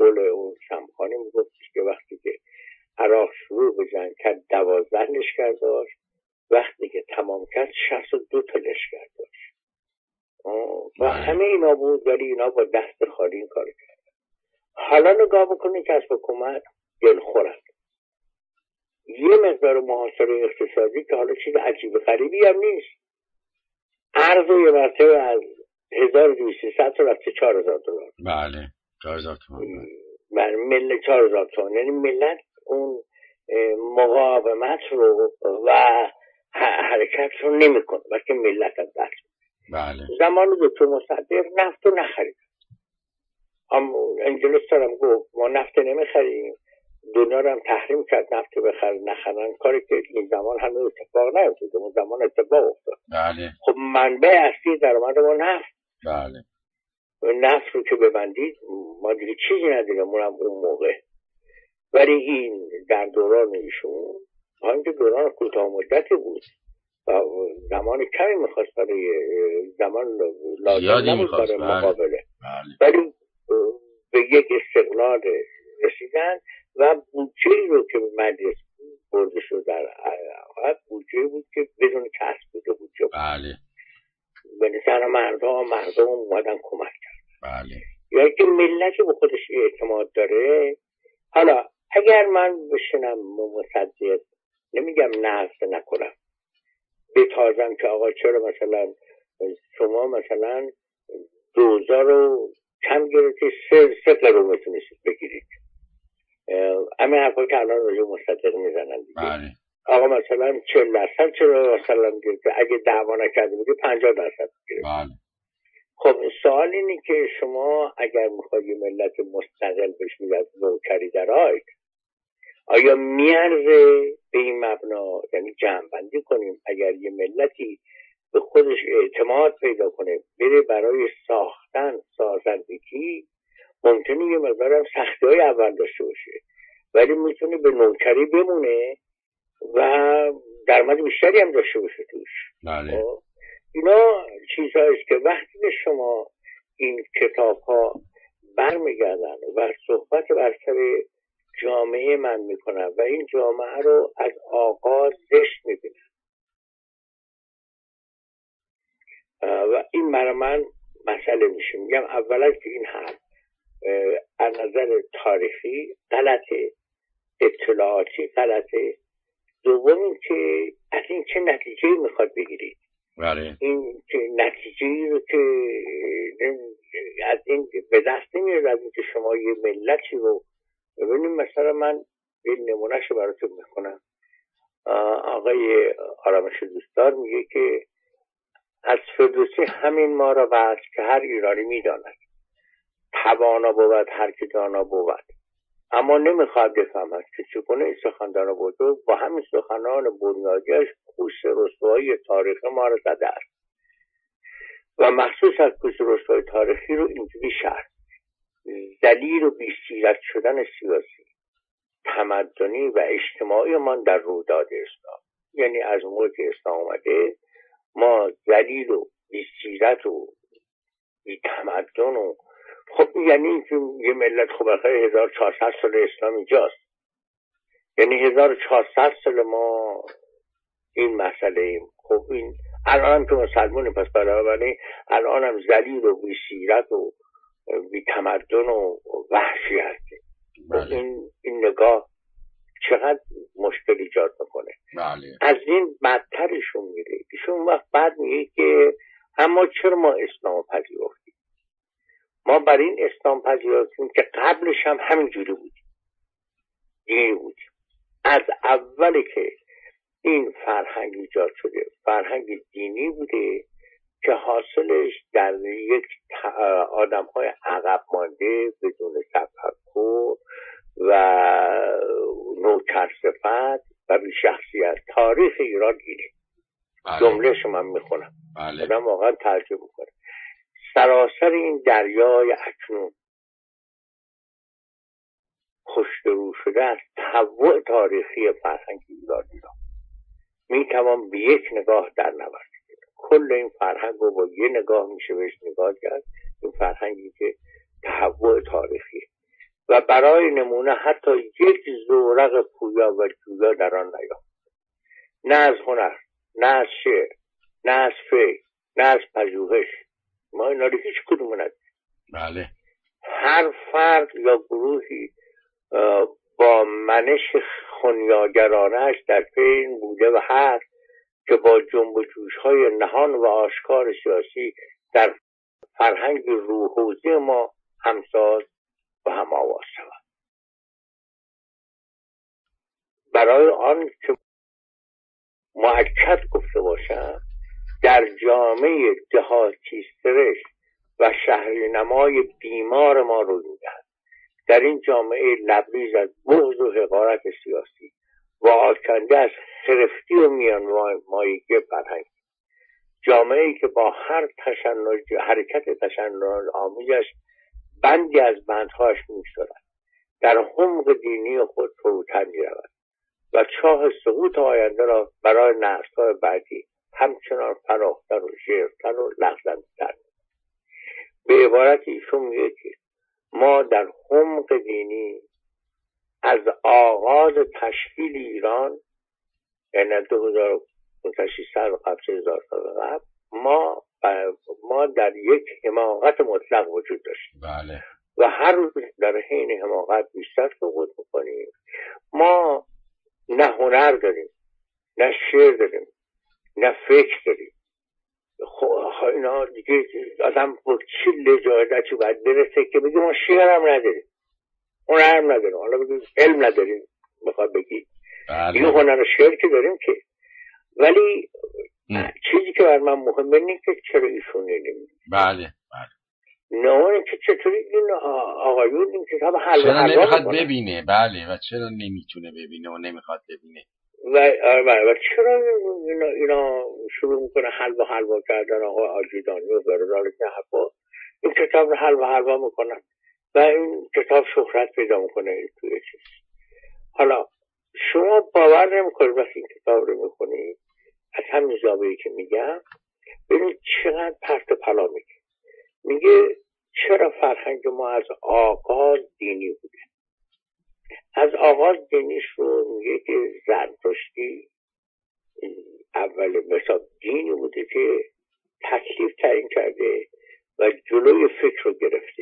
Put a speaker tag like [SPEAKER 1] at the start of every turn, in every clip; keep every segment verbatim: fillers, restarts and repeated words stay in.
[SPEAKER 1] قول اون شمخانی میگفت که وقتی که عراق شروع به جنگ کرد دوازده لشکر داشت، وقتی که تمام کرد شصت و دو تا لشکر داشت و همه اینا بود، ولی اینا با دست خالی این کار کرد. حالا نگاه بکنید که از حکومت دلخورند، یه مقدار محاصره اقتصادی که حالا چیز عجیب غریبی هم نیست، ارز و یه مرتبه از هزار و دویست تا رفته چهار هزار دلار.
[SPEAKER 2] بله چهار هزار تومان.
[SPEAKER 1] بله ملت چهار هزار تومان، یعنی ملت اون مقاومت رو و حرکت رو نمی کنه بلکه ملت از دست.
[SPEAKER 2] بله
[SPEAKER 1] زمان دکتر مصدق نفت رو نخرید، انگلیس دارم گفت ما نفت نمی خریم، دنیا رو هم تحریم کرد نفت بخر نخرن، کاری که این زمان هنوز اتفاق نیفتاد، اون زمان اتفاق افتاد.
[SPEAKER 2] بله
[SPEAKER 1] خب منبع اصلی درآمد ما نفت.
[SPEAKER 2] بله
[SPEAKER 1] نفت رو که ببندید ما دیگه چیزی نداریم اون موقع، ولی این در دوران ایشون همین دوران کوتاه مدتی بود و زمان کمی میخواست، برای زمان لازم نبود برای مقابله، ولی به یک استقلال رسیدن و بودجه‌ای رو که مجلس برده شد در حقیقت بودجه‌ای بود که بدون کسب بوده بودجه.
[SPEAKER 2] بله
[SPEAKER 1] به نظر مردم مردم اومدن کمک کرد.
[SPEAKER 2] بله
[SPEAKER 1] یا که ملت به خودش اعتماد داره. حالا اگر من بشنم مصدق نمیگم نقص نکنم، بتازم که آقا چرا مثلا شما مثلا دوزار رو کم گرفتی سه سه قرون میتونستید بگیرید، همه حرفا که الان راجع مصدق میزنن دیگه.
[SPEAKER 2] بله
[SPEAKER 1] آقا مثلا چهل درصد چرا مثلا گرفتی، اگه دعوا نکرده بودی پنجاه درصد گرفت.
[SPEAKER 2] بله
[SPEAKER 1] خب سوال اینه که شما اگر میخواید یه ملت مستقل بشید از نوکری درآید، آیا میارزه به این مبنا، یعنی جمع بندی کنیم، اگر یه ملتی به خودش اعتماد پیدا کنه بره برای ساختن سازندگی، ممکنه یه مقدار هم سختی های اول داشته باشه ولی میتونه به نوکری بمونه و درآمد بیشتری هم داشته باشه توش.
[SPEAKER 2] بله
[SPEAKER 1] اینا چیزهاییست که وقتی به شما این کتاب ها برمیگردن و صحبت بر سر جامعه من میکنن و این جامعه رو از آغاز زشت میبینن و این برای من مسئله میشه. میگم اولا که این حرف از نظر تاریخی غلطه، اطلاعاتی غلطه، دوم که از این چه نتیجه میخواد بگیرید.
[SPEAKER 2] بله
[SPEAKER 1] این نتیجه رو که از این به دست نمیاد، از اینکه شما یه ملتی رو ببینیم. مثلا من این نمونهش رو براتون میکنم. آقای آرامش دوستدار میگه که از فردوسی همین ما را وعد که هر ایرانی میداند توانا بود هر که دانا بود، اما نمیخواد بفهمد که چگونه سخنران بزرگ با همین سخنان بنیادیش کوس رسوایی تاریخ ما را زده است و مخصوص از کوس رسوایی تاریخی رو اینجوری شرح: ذلیل و بی‌سیرت شدن سیاسی، تمدنی و اجتماعی من در رویداد اسلام. یعنی از موقعی که اسلام اومده ما ذلیل و بی‌سیرت و بی‌تمدن و خب یعنی اینکه یه ملت خب بخیر هزار و چهارصد سال اسلام اینجاست، یعنی هزار و چهارصد سال ما این مسئله ایم. خب این الان هم که مسلمونی پس برای الان هم ذلیل و بی‌سیرت و بی‌تمدن و وحشی هستیم.
[SPEAKER 2] بله.
[SPEAKER 1] این این نگاه چقدر مشکل ایجاد میکنه.
[SPEAKER 2] بله.
[SPEAKER 1] از این بدترشون میره. ایشون وقت بعد میگه که اما چرا ما اسلام پذیرفتیم؟ ما بر این اسلام پذیرفتیم که قبلش هم همین جوری بود، دینی بود. از اولی که این فرهنگ ایجاد شده فرهنگ دینی بوده که حاصلش در یک آدم های عقب مانده بدون تفکر و نوکرصفت و بی شخصیت تاریخ ایران اینه. جمله شما میخونم آدم واقعا ترجمه میکنه. سراسر این دریای اکنون خوش‌رو شده از تنوع تاریخی فرهنگ ایران میتوان به یک نگاه در نورد کل این فرهنگ رو با یه نگاه میشه بهش نگاه کرد. این فرهنگی که تنوع تاریخی و و برای نمونه حتی یک زورق پویا و جویا در آن نیافت. نه از هنر، نه از شعر، نه از فکر، نه از پژوهش. ما اینا رو هیچ کدوم نداریم.
[SPEAKER 2] بله.
[SPEAKER 1] هر فرد یا گروهی با منش خنیاگرانش در پی این بوده و هست که با جنب و جوش‌های نهان و آشکار سیاسی در فرهنگ روحوزی ما همساز و هم آواز شود. برای آن که مؤکد گفته باشم، در جامعه دهاتی سرشت و شهری نمای بیمار ما رو میدهد. در این جامعه لبریز از بغض و حقارت سیاسی و آکنده از خرفتی و میان مایگی فرهنگ، جامعه‌ای که با هر تشنج حرکت تشنج آمیزش بندی از بندهاش می‌شود، در حمق دینی خود فروتن می‌رود و چاه سقوط آینده را برای نسل‌های بعدی همچنان فراختر و ژرفتر و لغزنده‌تر. به عبارت ایشون میگه که ما در حمق دینی از آغاز تشکیل ایران، یعنی دو هزار و ششصد قبل هزار سال قبل، ما ما در یک حماقت مطلق وجود داشتیم.
[SPEAKER 2] بله.
[SPEAKER 1] و هر روز در حین حماقت بیشتر سقوط میکنیم. ما نه هنر داریم، نه شعر داریم، نه فکر داریم. خب اینا دیگه آدم با چی لجاجتی باید برسه که بگیم ما شعر هم نداریم، هنر هم نداریم، حالا بگیم علم نداریم، بخواد بگید دیگه هنر و شعر که داریم که. ولی ام. چیزی که بر من مهمه اینه که چرا ایشون نمیدیم.
[SPEAKER 2] بله بله.
[SPEAKER 1] نه که چطوری این آقایون این کتاب حل
[SPEAKER 2] چرا نمیخواد ببینه. بله. و چرا نمیتونه ببینه و نمیخواد ببینه
[SPEAKER 1] و و چرا اینا, اینا شروع میکنه حلوا حلوا کردن آقا آجیدانی و برادر که حقا این کتاب رو حلوا حلوا میکنن و این کتاب شهرت پیدا میکنه توی چیز. حالا شما باور نمیکنید وقتی این کتاب رو میخونید از همین زاویه‌ای که میگم ببینید چقدر پرت و پلا میگه. میگه چرا فرهنگ ما از آغاز دینی بوده. از آغاز دینیش رو میگه که زرتشتی اول مثلا دینی بوده که تکلیف تعیین کرده و جلوی فکر رو گرفته.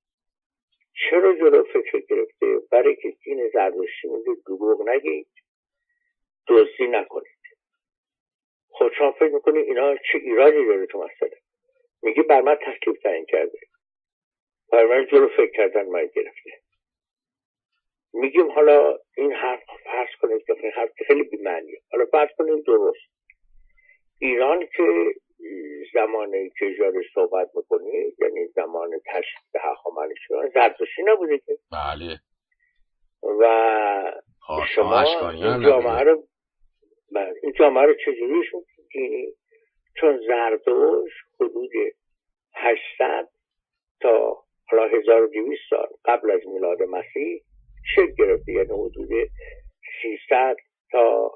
[SPEAKER 1] چرا جلوی فکر رو گرفته؟ برای که دین زرتشتی میگه دروغ نگید، دزدی نکنید. خود شما فکر میکنید اینا چه ایرادی داره تو مسئله؟ میگه بر من تکلیف تعیین کرده، بر من جلو فکر کردن من گرفته. میگیم حالا این حرف فرض کنید که این حرف خیلی بی‌معنیه، حالا فرض کنید درست. ایران که زمانی که جاری صحبت میکنید یعنی زمان تشکیل هخامنشیان زرتشتی نبوده که.
[SPEAKER 2] بله.
[SPEAKER 1] و شما این جامعه رو این جامعه رو چجوری شد دینی؟ چون زرتشت حدود هشتصد تا حالا هزار و دویست سال قبل از میلاد مسیح شکل گرفته، یعنی حدود سیصد تا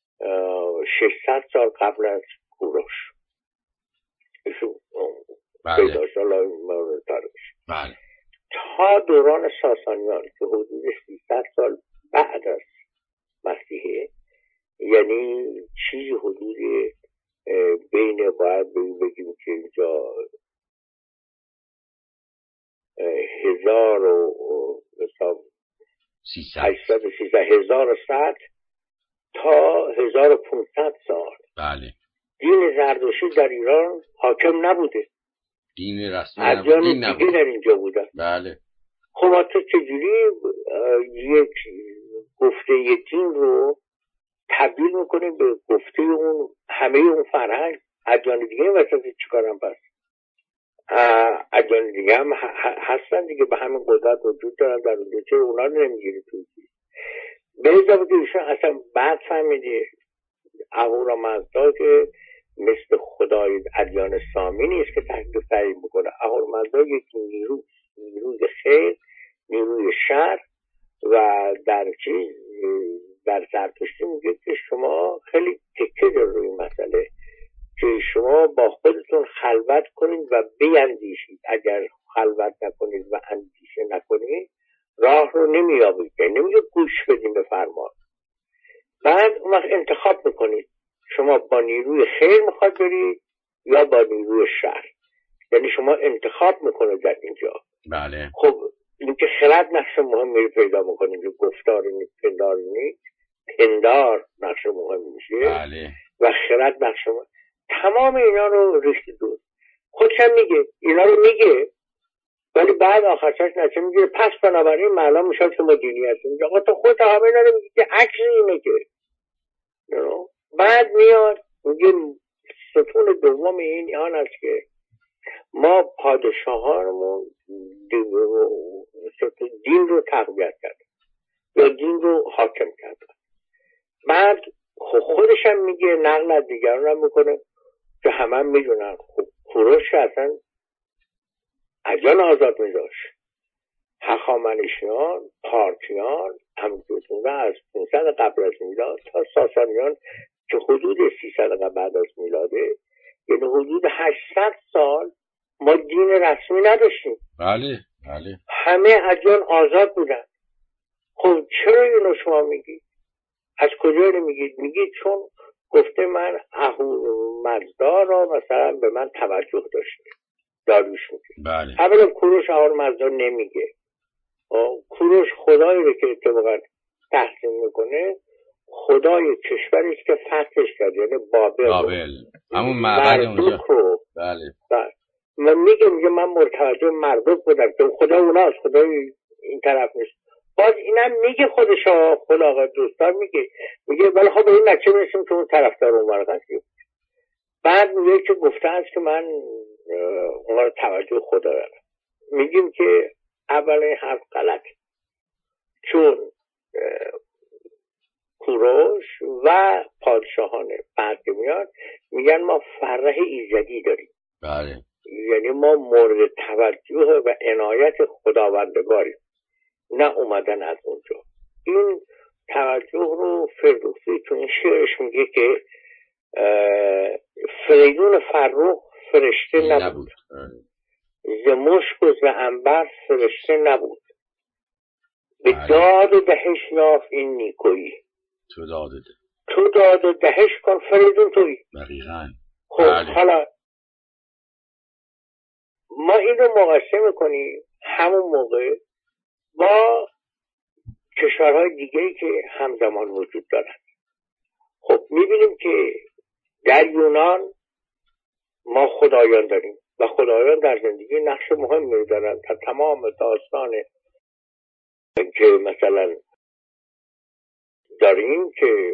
[SPEAKER 1] ششصد سال قبل از کوروش ایشون پیدا شد.
[SPEAKER 2] بله.
[SPEAKER 1] تا دوران ساسانیان که حدود سیصد سال بعد از مسیحه، یعنی چیزی حدود بین باید بگیم که اینجا هزار و هشتصد و سیزده هزار و صد تا هزار و پانصد سال.
[SPEAKER 2] بله.
[SPEAKER 1] دین زرتشتی در ایران حاکم نبوده،
[SPEAKER 2] دین رسمی
[SPEAKER 1] ادیان دیگه در اینجا بودن.
[SPEAKER 2] بله.
[SPEAKER 1] خب تو چجوری یک گفته یک دین رو تبدیل میکنیم به گفته اون همه اون فرهنگ؟ ادیان دیگه این وسط چیکارن؟ پس ادیان دیگه هم هستن دیگه، به همین قدرت وجود دارن در اونجا، چرا اونا رو نمیگیری توی به اضافه که ایشون اصلا بعد فهمیده اهورامزدا که مثل خدای ادیان سامی نیست که تکلیف تعیین بکنه. اهورامزدا یک نیرو نیروی خیر، نیروی شر. و در چیز در زرتشتی میگه که شما خیلی تکه داره روی مسئله که شما با خودتون خلوت کنید و بیندیشید. اگر خلوت نکنید و اندیشه نکنید راه رو نمیابید، نمیگه گوش بدیم به فرمان. بعد اون وقت انتخاب میکنید شما با نیروی خیر میخواد برید یا با نیروی شر. یعنی شما انتخاب میکنید در اینجا.
[SPEAKER 2] بله.
[SPEAKER 1] خب اینکه خرد نقش مهمی پیدا میکنید که گفتار نیست، پندار نیست، پندار نقش مهم میشه.
[SPEAKER 2] بله.
[SPEAKER 1] و خرد نقش مهم. تمام اینا رو ریخت دور. خودشم میگه اینا رو میگه، ولی بعد آخرش نتیجه میگیره پس بنابراین معلوم میشه که ما دینی هستیم. میگه آقا تو خودت همه اینا رو میگی که عکس اینه که بعد میاد میگه ستون دوم این آن است که ما پادشاهانمون دین رو تقویت کرد یا دین رو حاکم کرد. بعد خودش هم میگه نقل از دیگران هم میکنه که همه هم میدونن خب کوروش اصلا ادیان آزاد میذاشت. هخامنشیان، پارتیان همونجور از پانصد قبل از میلاد تا ساسانیان که حدود سیصد بعد از میلاده، یعنی حدود هشتصد سال ما دین رسمی نداشتیم.
[SPEAKER 2] بله بله.
[SPEAKER 1] همه ادیان آزاد بودن. خب چرا اینو شما میگید؟ از کجا رو میگید؟ میگید چون گفته من اهورامزدا را مثلا به من توجه داشته. داریوش میگه.
[SPEAKER 2] بله.
[SPEAKER 1] اولا کوروش اهورامزدا نمیگه. کوروش خدایی رو که اتفاقا تحسین میکنه خدای کشوری است که فتحش کرد، یعنی بابل.
[SPEAKER 2] بابل همون معبد اونجا.
[SPEAKER 1] بله. بله. من میگم میگه من مرتوجه مردوک بودم که خدا اوناست، خدای این طرف نیست. باز اینم میگه خودشا، خود آقا دوستان میگه میگه ولی خب به این نتیجه میرسیم که اون طرفدار اون قضیه. بعد میگه که گفته است که من اون رو توجه خدا دارم. میگیم که اول حرف غلط، چون کوروش و پادشاهان بعد که میاد میگن ما فرح ایزدی داریم.
[SPEAKER 2] بله. یعنی
[SPEAKER 1] ما مورد توجه و عنایت خداوندگاریم، نه اومدن از اونجا. این توجه رو فردوسی تو این شعرش میگه که فریدون فرخ فرشته نبود، ز مشک و ز عنبر فرشته نبود، به داد و دهش یافت این نیکویی.
[SPEAKER 2] تو داد و ده.
[SPEAKER 1] تو داد و دهش کن فریدون تویی.
[SPEAKER 2] دقیقاً.
[SPEAKER 1] خب بله. حالا ما این رو مقایسه میکنیم همون موقع با کشورهای دیگه‌ای که همزمان وجود دارن. خب میبینیم که در یونان ما خدایان داریم و خدایان در زندگی نقش مهمی دارن تا تمام داستان که مثلا داریم که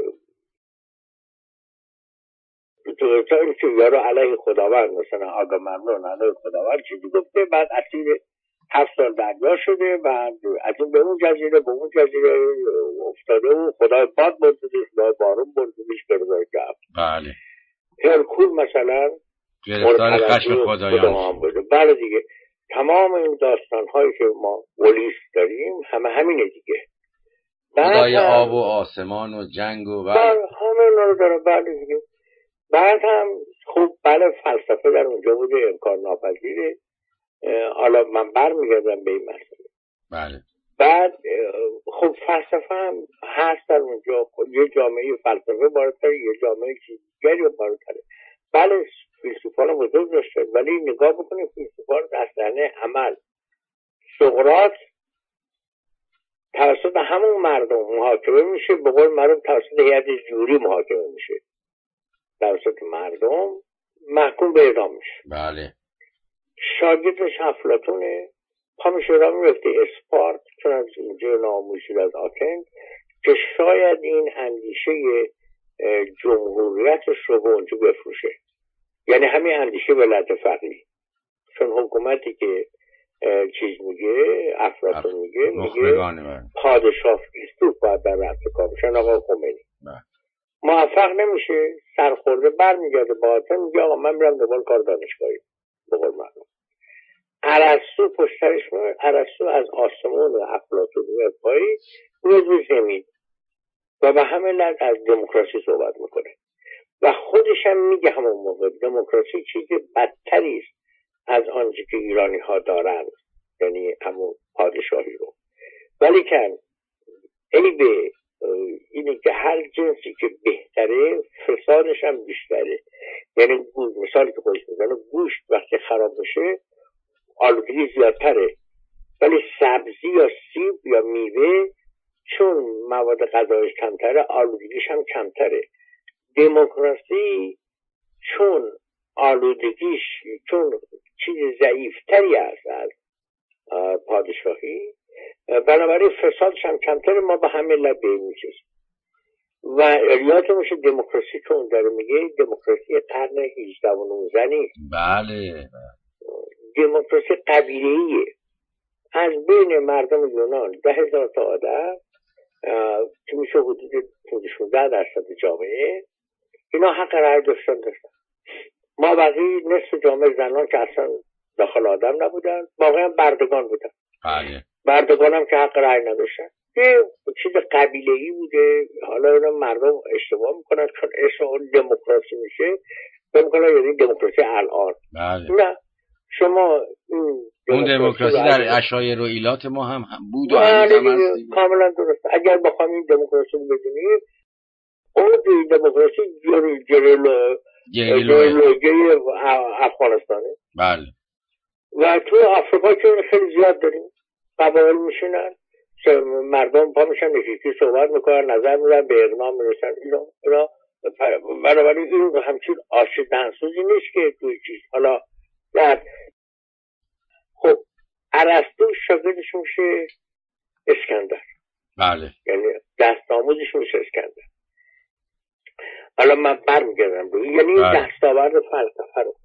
[SPEAKER 1] تا این که یارو علیه خداوند مثلا آگاممنون علیه خداوند چیزی گفته، بعد اسیر هفت سال دریا شده، بعد از این به اون جزیره به اون جزیره افتاده و خدای باد بردودش، خدای بارون بردودش گردای جب.
[SPEAKER 2] بله.
[SPEAKER 1] هرکول مثلا
[SPEAKER 2] گرفتار خشم خدایان
[SPEAKER 1] بوده. بله دیگه تمام این داستان هایی که ما ولیس داریم همه همینه دیگه.
[SPEAKER 2] خدای آب و آسمان و جنگ و
[SPEAKER 1] بله همه اینا رو داره. بله دیگه. بعد هم خوب بله فلسفه در اونجا بوده، امکان ناپذیره. حالا من برمیگردم به این مسئله.
[SPEAKER 2] بله.
[SPEAKER 1] بعد خب فلسفه هم هست در اونجا. یه جامعه فلسفه بالاتره، یه جامعه چیزگری بالاتره. بله فیلسوفان بزرگ داشته، ولی نگاه بکنید فیلسوفان اصلانه عمل. سقراط توسط همون مردم محاکمه میشه، به قول معروف توسط هیئت جوری محاکمه میشه، توسط مردم محکوم به اعدام میشه.
[SPEAKER 2] بله.
[SPEAKER 1] شاگردش افلاطونه، پا میشه را میفته اسپارت، چون از اینجا ناموشید از آتن، که شاید این اندیشه جمهوریتش رو به اونجا بفروشه. یعنی همین اندیشه ولایت فقیه، چون حکومتی که چیز میگه افلاطون میگه میگه پادشاه فیلسوف باید در رأس کار بشن. آقا خمینی موفق نمیشه، سرخورده برمیگرده با آتن، میگه آقا من میرم دنبال کار دانشگاهی. به قول معروف ارسطو پشترش میاد. ارسطو از آسمون و افلاطون و پایی میاد روی زمین و به همه لحظ از دموکراسی صحبت میکنه و خودش هم میگه همون موقع دموکراسی چیز بدتری است از آنچه که ایرانی ها دارن، یعنی همون پادشاهی رو. ولی لیکن عیب اینه که هر جنسی که بهتره فسادش هم بیشتره. یعنی مثالی که خودش میزنه، گوشت وقتی خراب بشه آلودگی زیادتره، ولی سبزی یا سیب یا میوه چون مواد غذایش کمتره آلودگیش هم کمتره. دموکراسی چون آلودگیش چون چیز ضعیفتری است از پادشاهی، بنابراین فسادش هم کمتره، ما با همه لب به این میچسیم. و یادتون میشه دموکراسی که اون داره میگه دموکراسی قرن هجدهم و نوزدهم نیست.
[SPEAKER 2] بله.
[SPEAKER 1] دموکراسی قبیله‌ایه. از بین مردم یونان ده هزار تا آدم که میشه حدود شانزده درصد جامعه، اینا حق رأی داشتن داشتن. ما بقیه نصف جامعه زنان که اصلا داخل آدم نبودن، واقعا بردگان بودن.
[SPEAKER 2] بله.
[SPEAKER 1] بردگان هم که حق رأی نداشتن. یه چیز قبیله‌ای بوده. حالا اینا مردم اشتباه میکنن چون اسم اون دموکراسی میشه فکر میکنن یعنی دموکراسی الان.
[SPEAKER 2] بله.
[SPEAKER 1] نه، شما
[SPEAKER 2] اون دموکراسی در عشایر و ایلات ما هم, هم بود و هنوز هم هست.
[SPEAKER 1] کاملا درست. اگر بخوام این دموکراسی رو بدونید، اون دموکراسی جرلو جرلوگه افغانستانه.
[SPEAKER 2] بله.
[SPEAKER 1] و تو آفریقا که خیلی زیاد داریم، قبایل میشونن، مردم پا میشن یکی صحبت میکنن، نظر میدن، به اقناع میرسن. اینا اینا بنابراین این همچین آش دهنسوزی نیست که توی چیز. حالا در خب ارسطو شاگردش میشه اسکندر.
[SPEAKER 2] بله.
[SPEAKER 1] یعنی دست آموزش میشه اسکندر. حالا من برمیگردم روی یعنی
[SPEAKER 2] بله.
[SPEAKER 1] دستاورد فلسفه رو